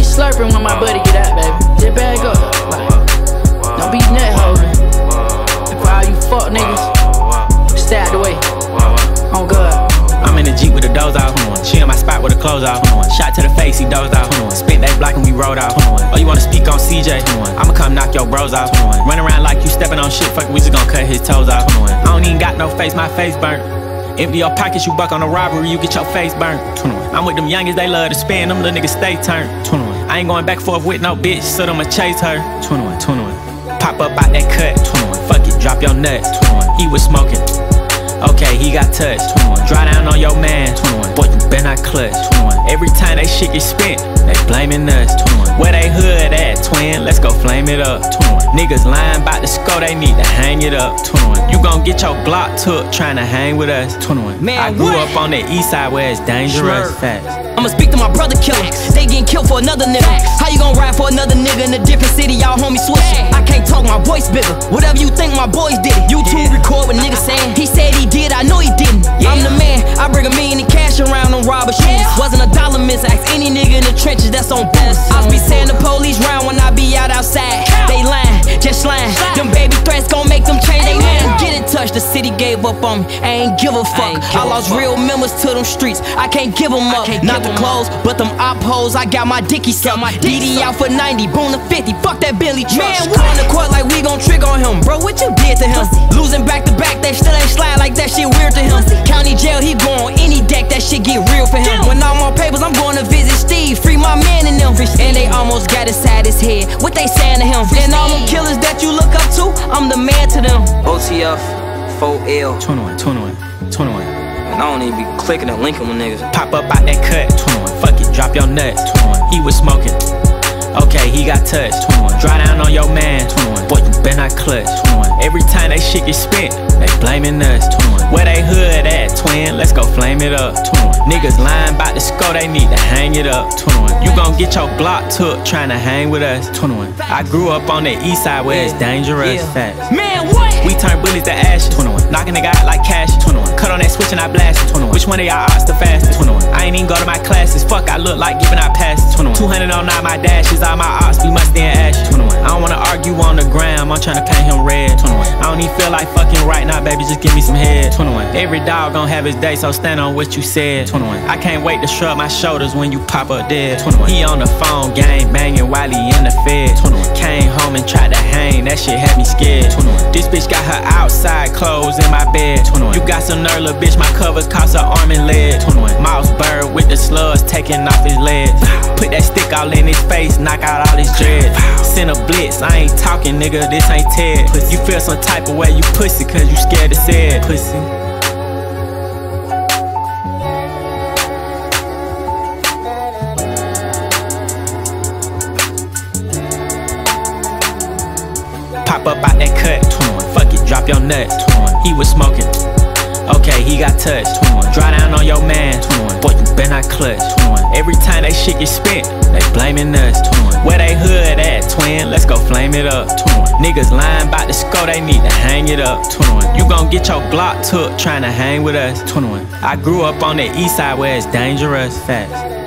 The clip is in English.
slurping when my buddy get out, baby. Just bag up. Like, don't be nut holding. And for all you fuck niggas, stay out the way. On God. I'm in the Jeep with the doors off. She in my spot with the clothes off. Shot to the face, he dozed off. Spent that block and we rolled off. Oh, you wanna speak on CJ? I'ma come knock your bros off. Run around like you stepping on shit, fuck it, we just gon' cut his toes off. I don't even got no face, my face burnt. Empty your pockets, you buck on a robbery, you get your face burnt. I'm with them youngest, they love to spin, them little niggas stay turned. I ain't going back and forth with no bitch, so I'ma chase her. Pop up out that cut. Fuck it, drop your nut. He was smoking. Okay, he got touched. Dry down on your man. Boy, you better not clutch. Every time they shit get spent, they blaming us. Where they hood at, twin? Let's go flame it up. Niggas lying about the score, they need to hang it up. You gon' get your Glock took tryna hang with us. Man, I grew up on the east side where it's dangerous. Facts. I'ma speak to my brother killer. They getting killed for another nigga. How you gon' ride for another nigga in a different city? Y'all homies switching. I can't talk, my voice bigger. Whatever you think, my boys did it. YouTube record what niggas saying. He said he did, I know he didn't. I'm the man, I bring $1 million in cash around on robber shoes. Wasn't a dollar miss, ask any nigga in the trenches that's on boost. I be saying the police round when I be out outside. They lying, just lying. Them baby threats gon' make them change they mind. Get in touch, the city gave up on me. I ain't give a fuck. I lost real members to them streets. I can't give them up. Not the clothes, but them op hoes. I got my dicky sucked. DD out for 90, boom to 50. Fuck that Bentley truck. Man, we on the court like we gon' trick on him. Bro, what you did to him? Losing back to back, they still ain't slide like that shit weird to him. County jail, he go on any deck, that shit get real for him. When I'm on papers, I'm going to visit Steve. Free my man and them. And they almost got inside his head. What they saying to him? And all them killers that you look up to, I'm the man to them. OTF, 4L. 21. And I don't even be clicking and linking with niggas. Pop up out that cut. Fuck it, drop your nut. He was smoking. Okay, he got touched. Dry down on your man. Boy, you better not clutch. Every time they shit get spent, they blaming us. Where they hood at, twin? Let's go flame it up. Niggas lying about the score, they need to hang it up. You gon' get your Glock took tryna hang with us. I grew up on the east side where it's dangerous. Facts. Man, what? We turn bullets to ashes. Knocking nigga out like cash. Cut on that switch and I blast it. Which one of y'all odds the fastest? I ain't even go to my classes. Fuck, I look like giving out passes. 200 on all my dashes. All my ops be musty and ashes. I don't wanna argue on the gram. I'm tryna paint him red. I don't even feel like fucking right now, baby. Just give me some head. Every dog gon' have his day, so stand on what you said. I can't wait to shrug my shoulders when you pop up dead. He on the phone, gang banging while he in the fed. Came home and tried to hang, that shit had me scared. This bitch got her outside clothes in my bed. You got some nerve, little bitch, my covers cost her arm and leg. Mouse bird with the slugs taking off his legs. Put that stick all in his face, knock out all his dreads. Send a blitz, I ain't talking, nigga, this ain't Ted. You feel some type of way, you pussy, cause you scared to say it. Pussy. Pop up out that cut. Fuck it, drop your nut. He was smoking. Okay, he got touched. Dry down on your man. Boy, you better not clutch. Every time they shit get spent, they blaming us. Where they hood at, twin? Let's go flame it up. Niggas lying about the score, they need to hang it up. You gon' get your Glock took tryna hang with us. I grew up on the east side where it's dangerous. Facts.